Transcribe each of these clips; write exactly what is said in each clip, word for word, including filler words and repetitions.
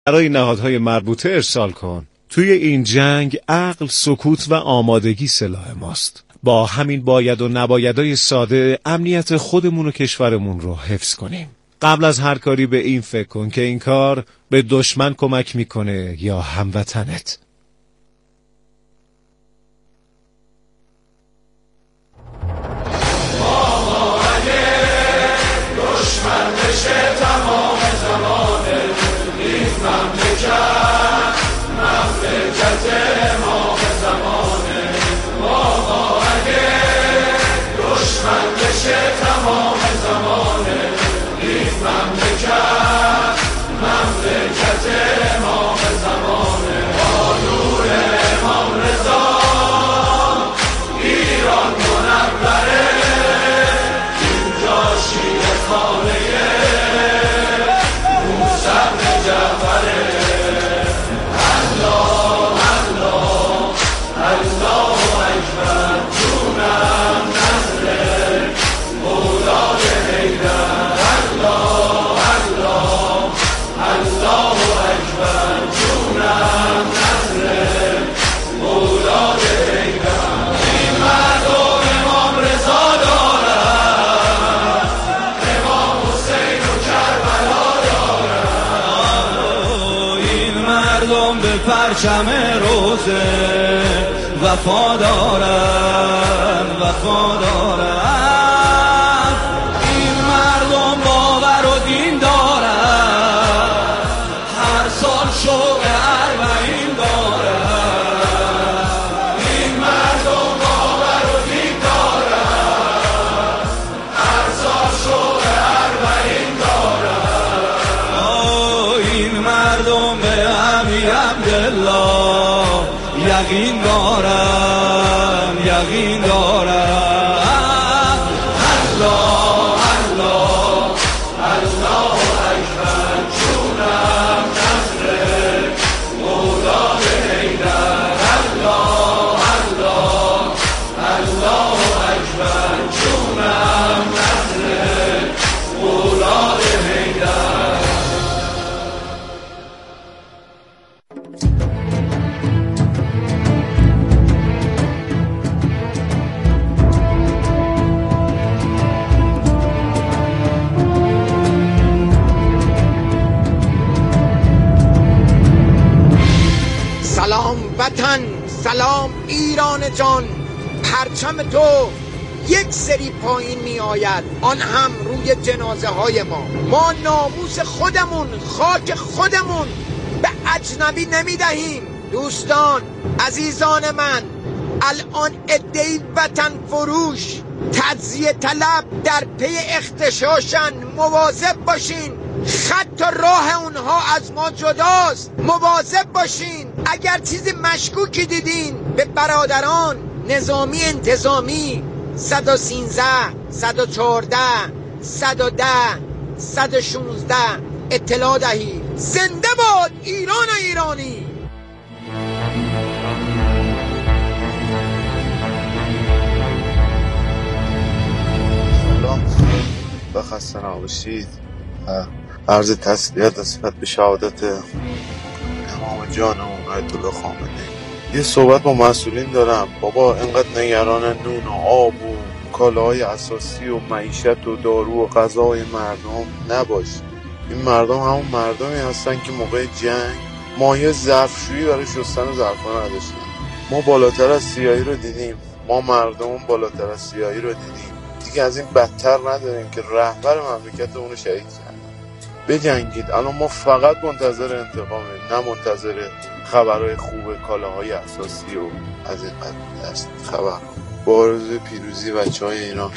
برای نهادهای مربوطه ارسال کن. توی این جنگ عقل، سکوت و آمادگی سلاح ماست. با همین باید و نبایدهای ساده امنیت خودمون و کشورمون رو حفظ کنیم. قبل از هر کاری به این فکر کن که این کار به دشمن کمک میکنه یا هموطنت. پرچم روزه وفادارم وفادارم این مردم باور و دین دارم هر سال شوق اربعین دارم این مردم باور و دین دارم هر سال شوق اربعین دارم این مردم به عبدالله یقین دارم یقین دارم الله الله الله اکبر جونم نصر مولای حیدر الله الله الله اکبر جونم نصر مولای حیدر. سلام وطن، سلام ایران جان. پرچم تو یک سری پایین می آید، آن هم روی جنازه های ما. ما ناموس خودمون، خاک خودمون به اجنبی نمی دهیم. دوستان عزیزان من، الان عده‌ای وطن فروش تجزیه طلب در پی اختشاشن. مواظب باشین، خط و راه اونها از ما جداست. مواظب باشین، اگر چیزی مشکوکی دیدین به برادران نظامی انتظامی صد و سیزده صد و چهارده صد و ده صد و شانزده اطلاع دهید. زنده باد ایران و ایرانی. سلام و خسته نباشید. عرض تسلیت نسبت به شهادت امام جانمون آیت الله خامنه‌ای. یه صحبت با مسئولین دارم. بابا اینقدر نگران نون و آب و کالاهای اساسی و معیشت و دارو و غذای مردم نباش. این مردم همون مردمی هستن که موقع جنگ مایه ظرفشویی برای شستن ظرفا نداشتن. ما بالاتر از سیاهی رو دیدیم، ما مردم بالاتر از سیاهی رو دیدیم. دیگه از این بدتر نداریم که رهبر مملکت اونو شهید کردن. بجنگید. الان ما فقط منتظر انتقامه، نه منتظر خبرهای خوب کالاهای اساسی و از این دست خبر. با آرزوی پیروزی بچه‌های ایران.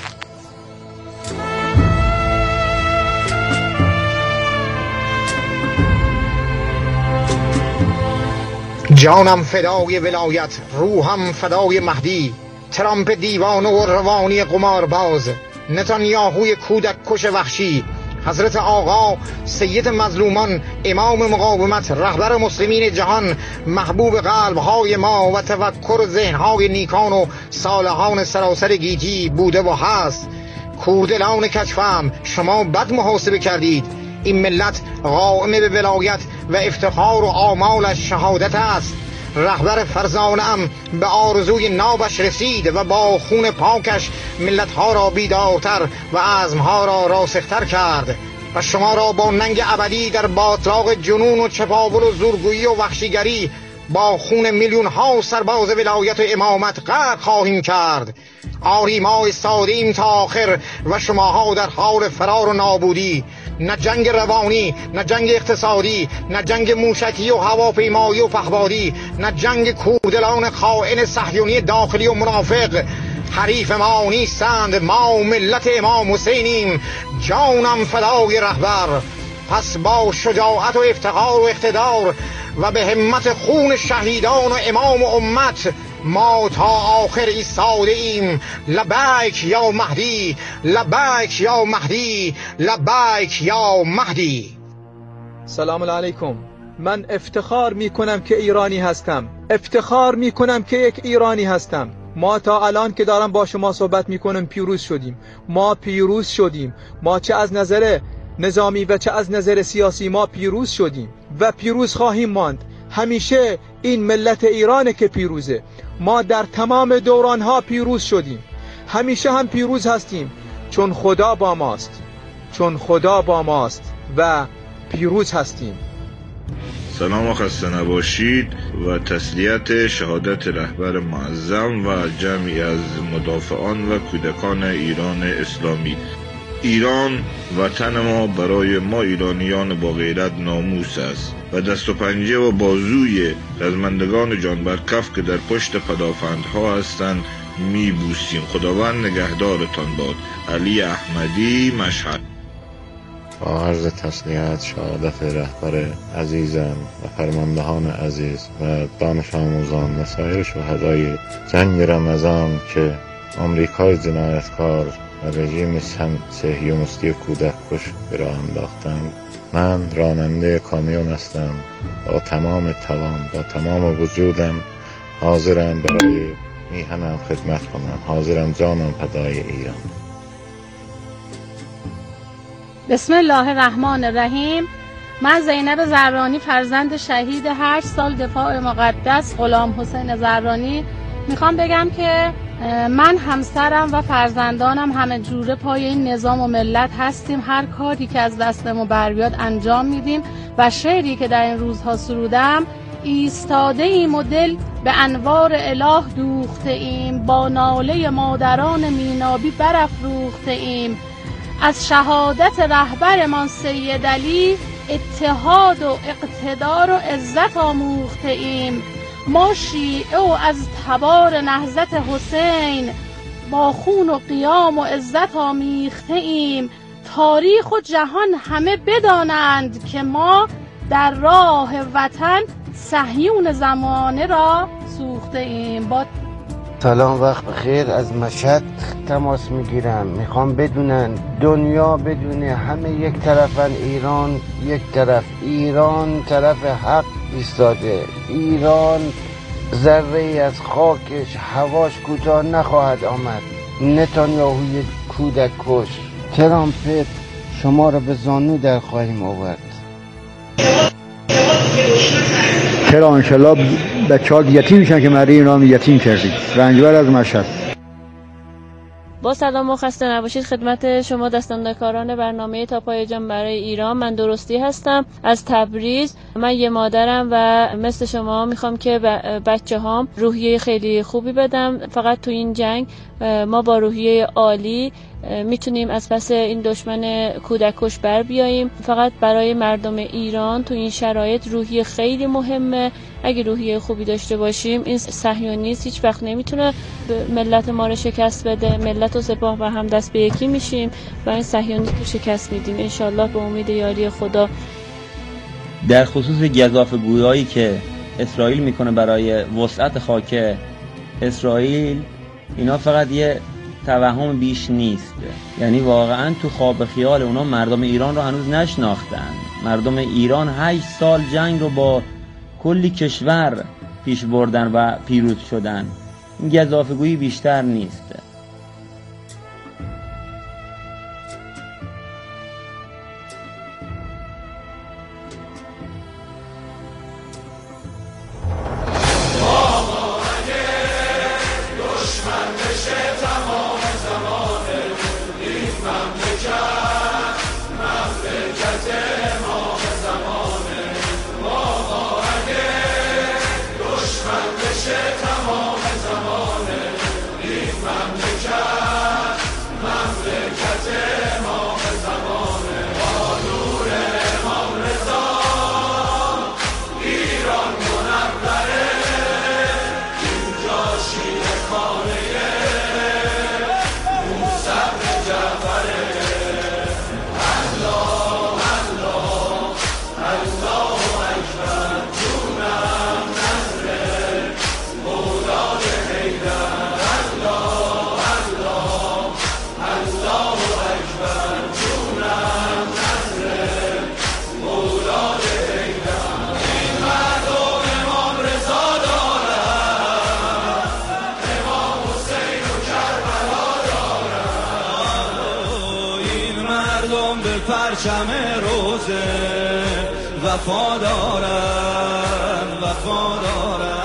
جانم فدای ولایت، روحم فدای مهدی. ترامپ دیوانه و روانی قمارباز، نتانیاهوی کودک کش وحشی، حضرت آقا سید مظلومان، امام مقاومت، رهبر مسلمین جهان، محبوب قلب‌های ما و تفکر ذهن‌های نیکان و صالحان سراسر گیتی بوده و هست. کوردلان کچفهم، شما بد محاسبه کردید. این ملت قائم به ولایت و افتخار و آمالش شهادت است. رهبر فرزانه‌ام به آرزوی نابش رسید و با خون پاکش ملت‌ها را بیدارتر و عزم‌ها را راسختر کرد و شما را با ننگ ابدی در باطلاق جنون و چپاول و زورگویی و وحشیگری با خون میلیون ها سرباز ولایت و امامت غرق خواهیم کرد. آری ما ایستادیم تا آخر و شماها در حال فرار و نابودی. نه جنگ روانی، نه جنگ اقتصادی، نه جنگ موشکی و هواپیمایی و پهبادی، نه جنگ کوردلان خائن صهیونی داخلی و منافق. حریف ما نیستند، ما ملت امام حسینیم. جانم فدای رهبر. پس با شجاعت و افتخار و اقتدار و به همت خون شهیدان و امام و امت ما تا آخر ایستاده ایم. لبیک یا مهدی، لبیک یا مهدی، لبیک یا مهدی. سلام علیکم. من افتخار می کنم که ایرانی هستم. افتخار می کنم که یک ایرانی هستم. ما تا الان که دارم با شما صحبت می کنم پیروز شدیم. ما پیروز شدیم. ما چه از نظر نظامی و چه از نظر سیاسی ما پیروز شدیم و پیروز خواهیم ماند. همیشه این ملت ایرانه که پیروزه. ما در تمام دورانها پیروز شدیم، همیشه هم پیروز هستیم، چون خدا با ماست، چون خدا با ماست و پیروز هستیم. سلام و خسته نباشید و تسلیت شهادت رهبر معظم و جمعی از مدافعان و کودکان ایران اسلامی. ایران وطن ما برای ما ایرانیان با غیرت ناموس است و دست و پنجه و بازوی رزمندگان جان بر کف که در پشت پدافندها هستند میبوسیم. خداوند نگهدارتان باد. علی احمدی، مشهد. با عرض تسلیت شهادت رهبر عزیزم و فرماندهان عزیز و دانش آموزان و سایر شهدای جنگ رمضان که آمریکای جنایتکار و رژیم صهیونیستی کودک کش به راه انداختند، من راننده کامیون هستم. با تمام توان، با تمام وجودم حاضرم برای میهنم خدمت کنم. حاضرم جانم فدای ایران. بسم الله الرحمن الرحیم. من زینب زرانی، فرزند شهید هشت سال دفاع مقدس غلام حسین زرانی، میخوام بگم که من، همسرم و فرزندانم همه جوره پای این نظام و ملت هستیم. هر کاری که از دستمون بر بیاد انجام میدیم و شعری که در این روزها سرودم: ایستاده ایم و دل به انوار اله دوخته ایم، با ناله مادران مینابی برافروخته ایم. از شهادت رهبرمان سید علی اتحاد و اقتدار و عزت آموخته ایم. ما شیعه و از تبار نهضت حسین با خون و قیام و عزت آمیخته ایم. تاریخ و جهان همه بدانند که ما در راه وطن صهیون زمانه را سوخته ایم. با سلام، وقت بخیر. از مشهد تماس میگیرم. میخوام بدونن، دنیا بدونه، همه یک طرفن، ایران یک طرف. ایران طرف حق ایستاده. ایران ذره ای از خاکش هواش کوتاه نخواهد آمد. نتانیاهوی کودک کش، ترامپ شما را به زانو در خواهیم آورد. چرا انشالله بچه ها یتیم میشن که مردی اینا یتیم کردید. رنجبر از مشهد. با سلام و خسته نباشید خدمت شما دستاندرکاران برنامه تا پای جان برای ایران. من درستی هستم از تبریز. من یه مادرم و مثل شما میخوام که بچه هام روحیه خیلی خوبی بدم. فقط تو این جنگ ما با روحیه عالی میتونیم از پس این دشمن کودک کش بر بیاییم. فقط برای مردم ایران تو این شرایط روحیه خیلی مهمه. اگه روحیه خوبی داشته باشیم، این صهیونیست هیچ وقت نمیتونه ملت ما رو شکست بده. ملت و سپاه و هم دست به یکی میشیم و این صهیونیست رو شکست میدیم انشالله به امید یاری خدا. در خصوص گزافه‌گویی که اسرائیل میکنه برای وسعت خاک اسرائیل، اینا فقط یه توهم بیش نیست. یعنی واقعا تو خواب خیال اونا مردم ایران رو هنوز نشناختن. مردم ایران هشت سال جنگ رو با کلی کشور پیش بردن و پیروز شدن. این گزافه‌گویی بیشتر نیست. پرچم روزه وفادارم وفادارم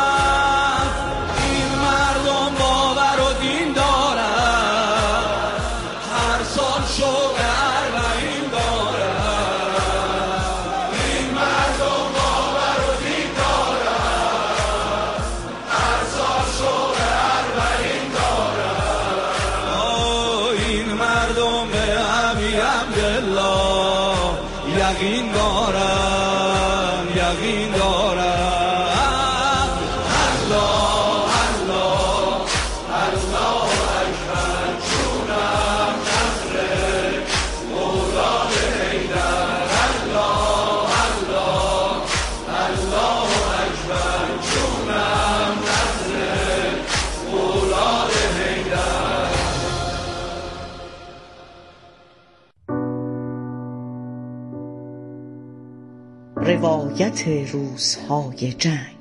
این مردم باور و دین دارن هر سال شوق اربعین دارن این مردم باور و دین دارن هر سال شوق اربعین دارن این مردم به ابی عبدالله یقین دارن یقین دارن الله الله الله اکبر چونم نصر اولاد حیدر الله الله الله اکبر چونم نصر اولاد حیدر. روایت روزهای جنگ.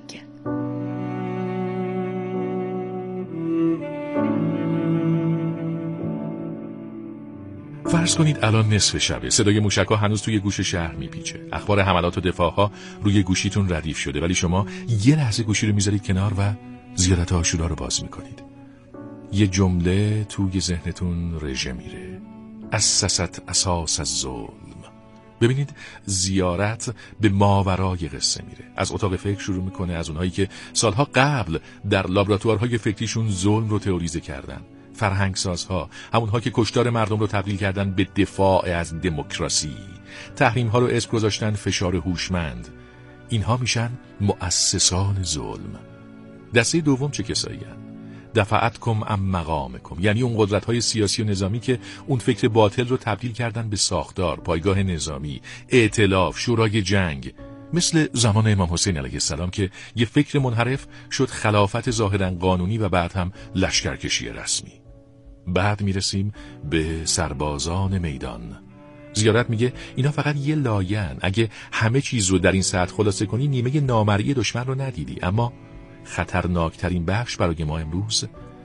فرض کنید الان نصف شبه، صدای موشک‌ها هنوز توی گوش شهر میپیچه، اخبار حملات و دفاعها روی گوشیتون ردیف شده، ولی شما یه لحظه گوشی رو میذارید کنار و زیارت عاشورا رو باز میکنید. یه جمله توی ذهنتون رژه میره: اسست اساس الظلم. ببینید زیارت به ماورای قصه میره، از اتاق فکر شروع میکنه، از اونهایی که سالها قبل در لابراتوارهای فکریشون ظلم رو تئوریزه کردن، فرهنگسازها، همونها که کشتار مردم رو تبدیل کردن به دفاع از دموکراسی، تحریم‌ها رو اسم گذاشتن فشار هوشمند. اینها میشن مؤسسان ظلم. دسته دوم چه کسایی هن؟ دفعتکم ام مقامکم، یعنی اون قدرت‌های سیاسی و نظامی که اون فکر باطل رو تبدیل کردن به ساختار، پایگاه نظامی، ائتلاف، شورای جنگ، مثل زمان امام حسین علیه السلام که یه فکر منحرف شد خلافت ظاهراً قانونی و بعد هم لشکرکشی رسمی. بعد میرسیم به سربازان میدان. زیارت میگه اینا فقط یه لایه‌ن، اگه همه چیز رو در این سطح خلاصه کنی نیمه نامرئی دشمن رو ندیدی. اما خطرناکترین بخش برای ما امروز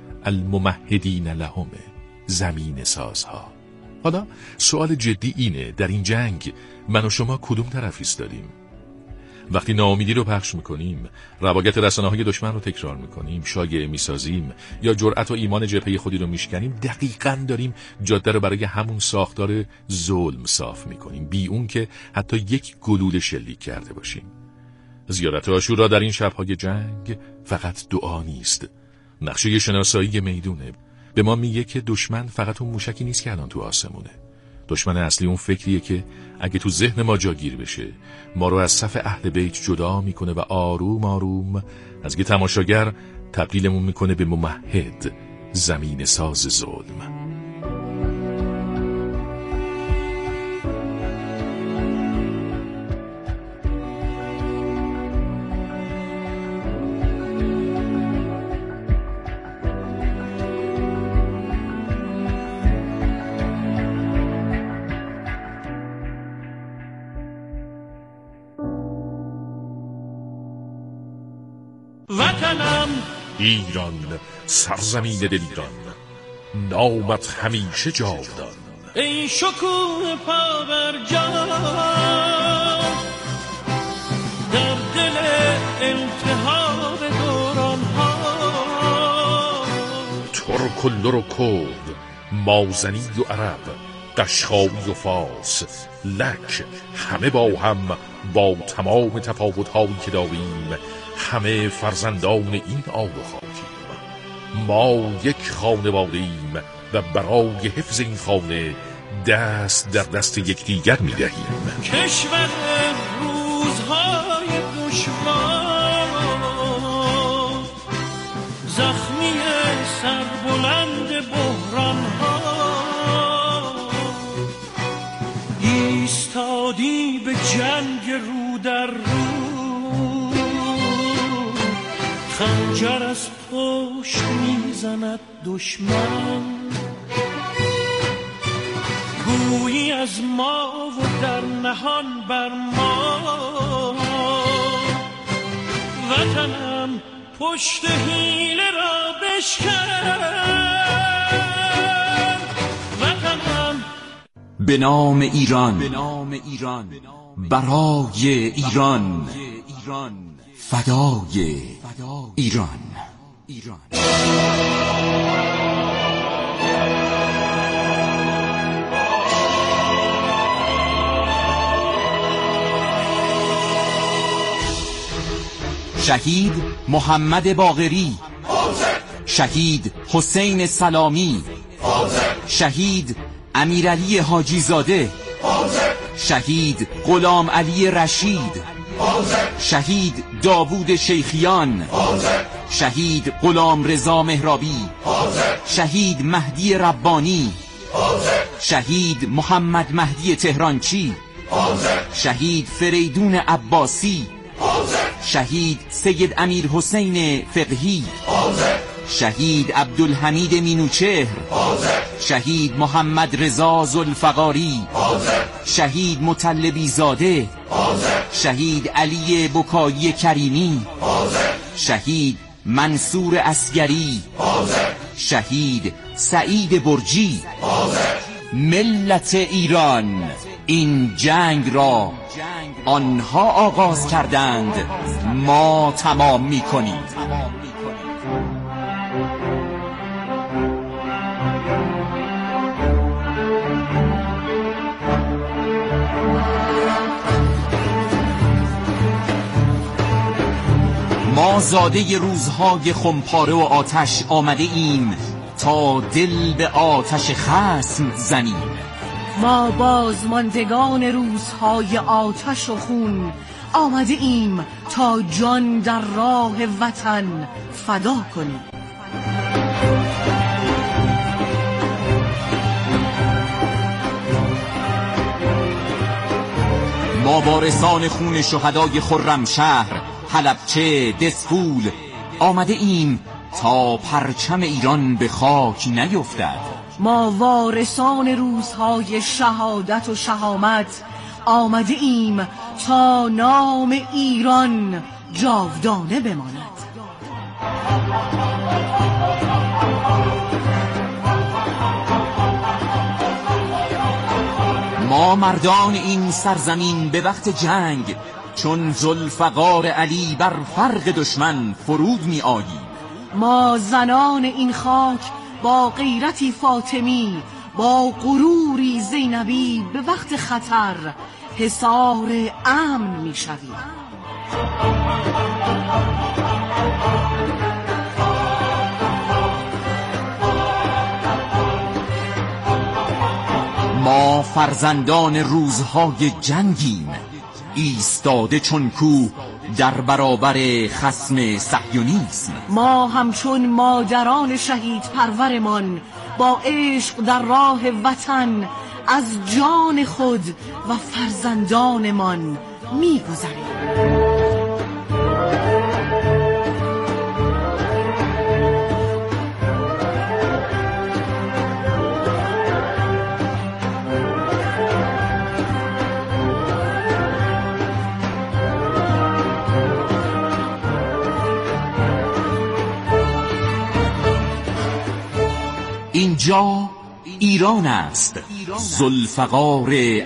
الممهدین لهم، زمین سازها. حالا سوال جدی اینه، در این جنگ من و شما کدوم طرف ایستادیم؟ وقتی ناامیدی رو پخش میکنیم، روایت رسانه‌های دشمن رو تکرار میکنیم، شایعه میسازیم یا جرأت و ایمان جبهه خودی رو میشکنیم، دقیقاً داریم جاده رو برای همون ساختار ظلم صاف میکنیم، بی اون که حتی یک گلوله شلیک کرده باشیم. زیارت عاشورا در این شب‌های جنگ فقط دعا نیست، نقشه شناسایی میدونه. به ما میگه که دشمن فقط اون موشکی نیست که الان تو آسمونه. دشمن اصلی اون فکریه که اگه تو ذهن ما جاگیر بشه، ما رو از صف اهل بیت جدا میکنه و آروم آروم از یه تماشاگر تبدیلمون میکنه به ممهد، زمین ساز ظلم. وطنم ایران، سرزمین دلیران، نامت همیشه جاودان. ای شکوه پابرجان، در دل التهاب دوران ها، ترک و لر و کرد، مازنی و عرب، قشقایی و فارس، لک، همه با هم با تمام تفاوت‌هایی که داریم، همه فرزندان این آب و خاکیم. ما یک خانواده‌ایم و برای حفظ این خانه دست در دست یکدیگر می‌دهیم. کشور روزهای دشوار، زخمی سربلند بحران‌ها، ایستادی به جنگ رو در رو، خنجر از پشت میزند دشمن، گویی از ما و در نهان بر ما. وطنم پشت حیله را بشکن، وطنم به نام ایران، برای ایران، فدای ایران. شهید محمد باقری، شهید حسین سلامی، شهید امیرعلی حاجی زاده، شهید غلام علی رشید، شهید داوود شیخیان، شهید غلام رضا مهرابی، شهید مهدی ربانی، شهید محمد مهدی تهرانچی، شهید فریدون عباسی، شهید سید امیر حسین فقهی، شهید عبدالحمید مینوچهر، شهید محمد رضا ذوالفقاری، شهید مطلبی زاده، شهید علی بکایی کریمی، شهید منصور اصگری، شهید سعید برجی. ملت ایران این جنگ را آنها آغاز کردند، ما تمام می‌کنیم. ما زاده روزهای خمپاره و آتش آمده ایم تا دل به آتش خصم زنیم. ما بازماندگان روزهای آتش و خون آمده ایم تا جان در راه وطن فدا کنیم. ما وارثان خون شهدای خرمشهر، حلبچه، دسفول آمده ایم تا پرچم ایران به خاک نیفتد. ما وارثان روزهای شهادت و شهامت آمده ایم تا نام ایران جاودانه بماند. ما مردان این سرزمین به وقت جنگ چون ذوالفقار علی بر فرق دشمن فرود می آییم. ما زنان این خاک با غیرتی فاطمی، با غروری زینبی به وقت خطر حصار امن می شویم. ما فرزندان روزهای جنگیم، ایستاده چون کوه در برابر خصم صهیونیسم. ما همچون مادران شهید پرورمان با عشق در راه وطن از جان خود و فرزندانمان می‌گذریم. اینجا ایران است، ذوالفقار علی.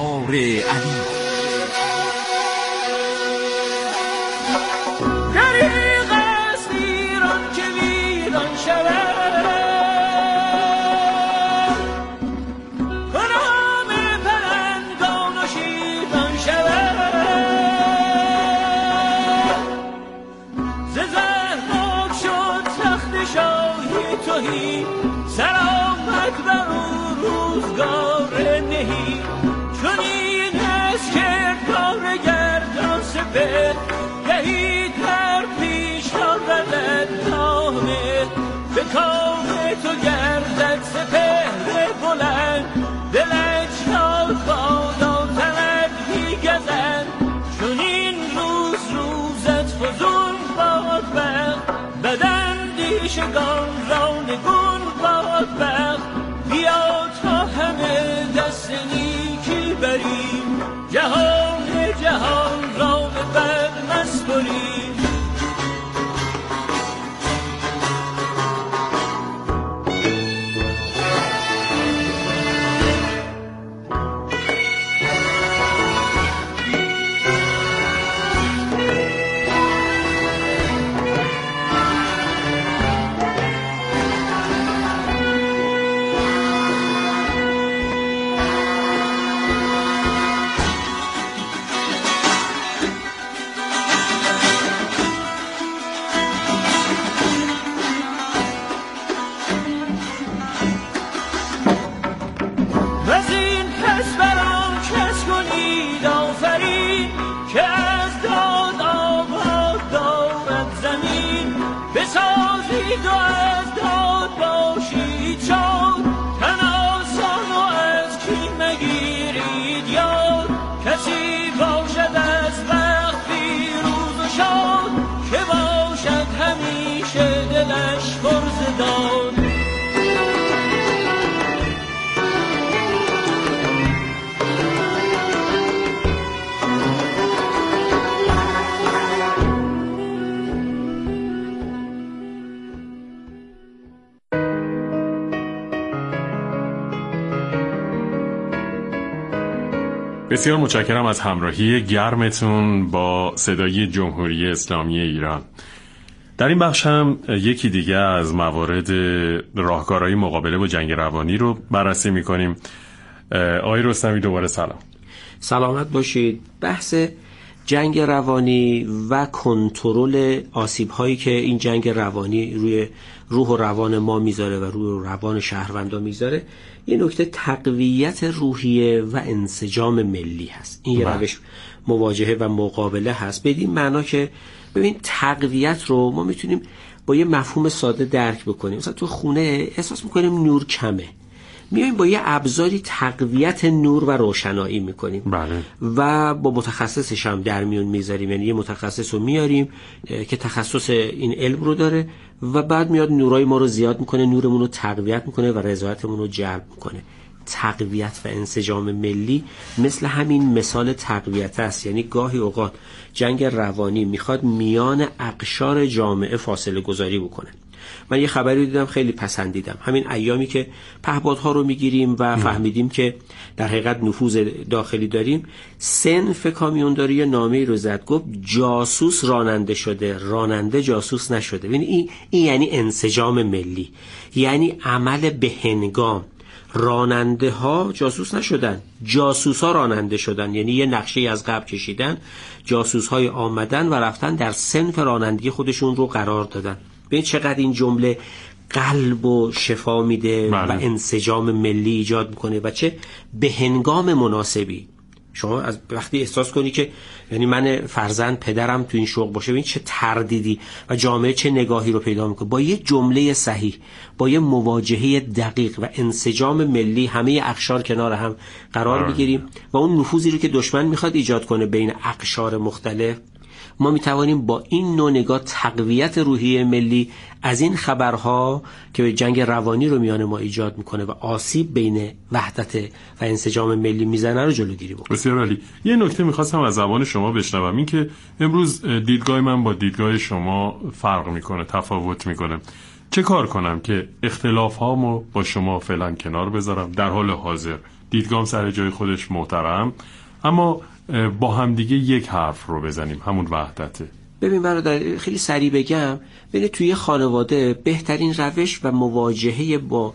دریغ است ایران که ویران شود، غلام پلنگان و شیران شود. ز زهراب شد تخت شاهی تهی، سلامت بر او روزگار نهی. چنین است کردگار گردان سپهر، گهی در پیش آورد نامه. به کام تو گردد سپهر بلند، دلش را بادا تند میگزد. چنین روز روزت فزون باد بخت، بداندیشگان را نگون باد بخت. بیا تا همه دست نیکی بریم، جهان جهان را به بد مسپریم. و از داد باشید شاد، تن آسان و از کین مگیرید یاد. کسی باشد از وقت پیروز و شاد، که باشد همیشه دلش پر ز داد. بسیار متشکرم از همراهی گرمتون با صدای جمهوری اسلامی ایران. در این بخش هم یکی دیگه از موارد راهکارهای مقابله با جنگ روانی رو بررسی می‌کنیم. آقای رستمی دوباره سلام. سلامت باشید. بحث جنگ روانی و کنترل آسیب‌هایی که این جنگ روانی روی روح و روان ما میذاره و روی روان شهروندا میذاره، یه نکته تقویت روحیه و انسجام ملی هست. این یه روش مواجهه و مقابله هست. بدین معنا که ببین تقویت رو ما میتونیم با یه مفهوم ساده درک بکنیم. مثلا تو خونه احساس میکنیم نور کمه، میایم با یه ابزاری تقویت نور و روشنایی میکنیم. بله. و با متخصصش هم در میون میذاریم، یعنی یه متخصص رو میاریم که تخصص این علم رو داره و بعد میاد نورای ما رو زیاد میکنه، نورمون رو تقویت میکنه و رضایتمون رو جلب میکنه. تقویت و انسجام ملی مثل همین مثال تقویت است. یعنی گاهی اوقات جنگ روانی میخواد میان اقشار جامعه فاصله گذاری بکنه. من یه خبری دیدم خیلی پسندیدم، همین ایامی که پهپادها رو میگیریم و فهمیدیم که در حقیقت نفوذ داخلی داریم، صنف کامیونداری نامه‌ای رو زد، گفت جاسوس راننده شده، راننده جاسوس نشده. ببین این این یعنی انسجام ملی، یعنی عمل به هنگام. راننده ها جاسوس نشدن، جاسوس ها راننده شدن، یعنی یه نقشه از قبل کشیدن، جاسوس های آمدن و رفتن در صنف رانندگی خودشون رو قرار دادن. ببین چقدر این جمله قلب و شفا میده. بله. و انسجام ملی ایجاد میکنه و چه به هنگام مناسبی. شما از وقتی احساس کنی که یعنی من فرزند پدرم تو این شوق باشه، ببین چه تردیدی و جامعه چه نگاهی رو پیدا میکنه. با یه جمله صحیح، با یه مواجهه دقیق و انسجام ملی همه اقشار کنار هم قرار بگیریم و اون نفوذی رو که دشمن میخواد ایجاد کنه بین اقشار مختلف، ما میتوانیم با این نوع نگاه تقویت روحیه ملی از این خبرها که جنگ روانی رو میان ما ایجاد میکنه و آسیب بین وحدت و انسجام ملی میزنه رو جلوگیری بکنه. بسیار عالی. یه نکته میخواستم از زبان شما بشنوم، این که امروز دیدگاه من با دیدگاه شما فرق میکنه، تفاوت میکنه. چه کار کنم که اختلاف هامو با شما فعلا کنار بذارم؟ در حال حاضر دیدگاهم سر جای خودش محترم، اما با هم دیگه یک حرف رو بزنیم، همون وحدته. ببین برادر، خیلی سریع بگم، ببین توی خانواده بهترین روش و مواجهه با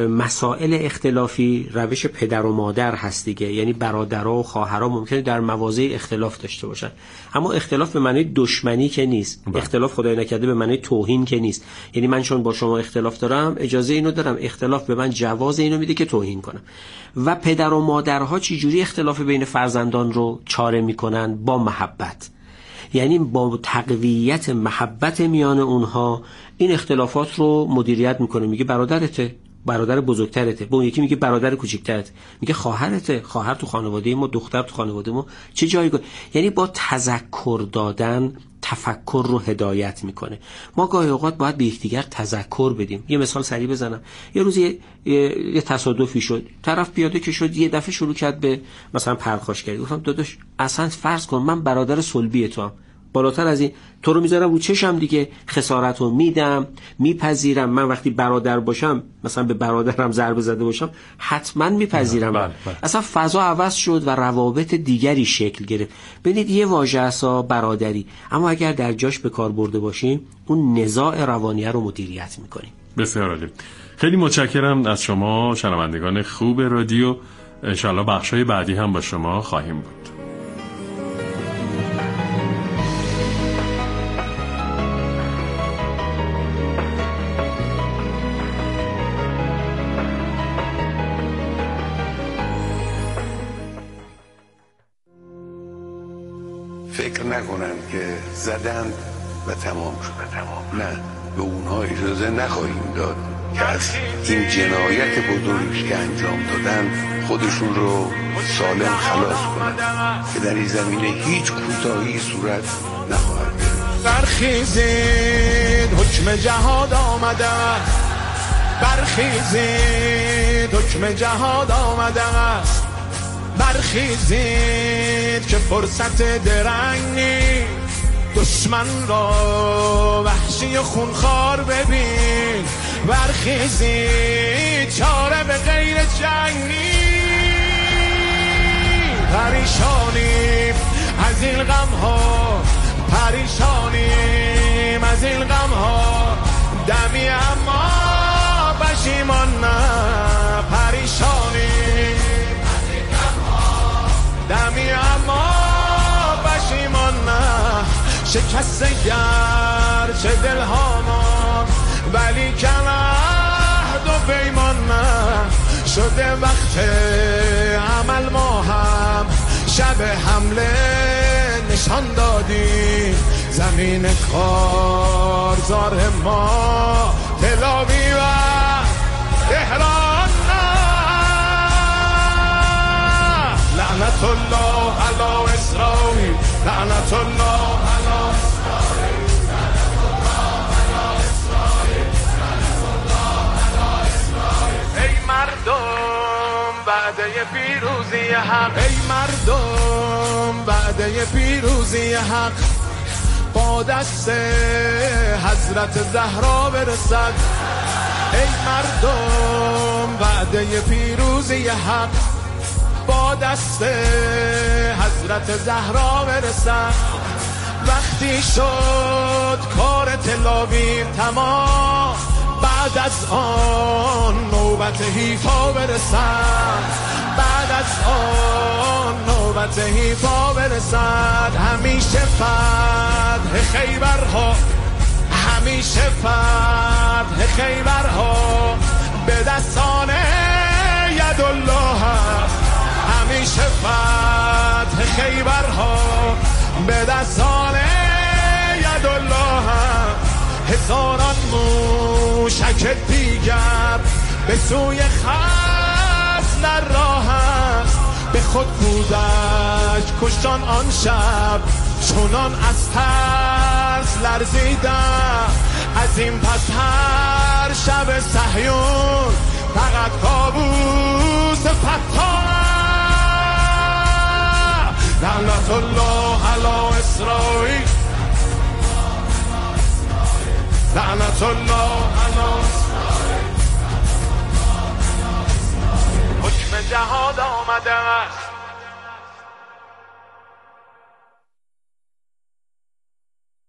مسائل اختلافی روش پدر و مادر هست دیگه. یعنی برادرها و خواهرها ممکنه در مواضع اختلاف داشته باشن، اما اختلاف به معنی دشمنی که نیست. با. اختلاف خدای نکرده به معنی توهین که نیست. یعنی من چون با شما اختلاف دارم اجازه اینو دارم، اختلاف به من جواز اینو میده که توهین کنم. و پدر و مادرها چه جوری اختلاف بین فرزندان رو چاره میکنن؟ با محبت. یعنی با تقویت محبت میان اونها این اختلافات رو مدیریت میکنه. میگه برادرته، برادر بزرگترته، به اون یکی میگه برادر کوچیکترته، میگه خواهرته، خواهر تو خانواده ما، دختر تو خانواده ما چه جایگاه. یعنی با تذکر دادن تفکر رو هدایت میکنه. ما گاهی اوقات باید به یکدیگر تذکر بدیم. یه مثال سریع بزنم. یه روز یه, یه،, یه تصادفی شد، طرف پیاده که شد یه دفعه شروع کرد به مثلا پرخاشگری. گفتم داداش اصلا فرض کن من برادر صلبی تو هم، بالاتر از این تو رو میذارم رو چشم دیگه، خسارت رو میدم، میپذیرم. من وقتی برادر باشم، مثلا به برادرم ضربه زده باشم، حتما میپذیرم. بله بله. اصلا فضا عوض شد و روابط دیگری شکل گرفت. ببینید یه واژه اسا برادری، اما اگر در جاش به کار برده باشیم اون نزاع روانیه رو مدیریت میکنیم. بسیار عالی. خیلی متشکرم از شما شنوندگان خوب رادیو. انشالله بخشای بعدی هم با شما خواهیم بود. فکر نکنن که زدند و تمام شد. نه، به اونها اجازه نخواهیم داد که از این جنایت بزرگی که انجام دادن خودشون رو سالم خلاص کنند که در این زمینه هیچ کوتاهی صورت نخواهد گرفت. برخیزید حکم جهاد آمده، برخیزید حکم جهاد آمده است، برخیزید که فرصت درنگ نیست، دشمن را وحشی و خونخوار ببین، برخیزید چاره به غیر جنگ نیست. پریشانیم از این غم ها، پریشانیم از این غم ها، دمی اما پشیمان نه، پریشانیم از این غم ها، دمی اما پشیمان نه. شکست گرچه دل ها ما، ولی کم عهد و پیمان نه. شده وقت عمل، ما هم شب حمله نشان دادیم، زمین کارزار ما تلاوی و تهران نه. لعنت الله علی اسرائیل، لعنت الله علی اسرائیل، لعنت الله علی اسرائیل، لعنت الله علی اسرائیل. ای مردم وعده پیروزی حق، ای مردم وعده پیروزی حق با دست حضرت زهرا برسد. ای مردم وعده پیروزی حق با دست حضرت زهرا برسد. وقتی شد کار تلاویو تمام، بعد از آن نوبت حیفا برسد، بعد از آن نوبت حیفا برسد. همیشه فتح خیبرها، همیشه فتح خیبرها به دستان یدالله است، همیشه فتح خیبرها به دستان یدالله است. هزاران موشک دیگر به سوی خصم در راه است، به خود کودک کشتان آن شب چنان از ترس لرزیدم. از این پس هر شب صهیون فقط کابوس فتان. لعنت الله علی اسرائیل، لعنت الله علی اسرائیل. حکم جهاد آمده است،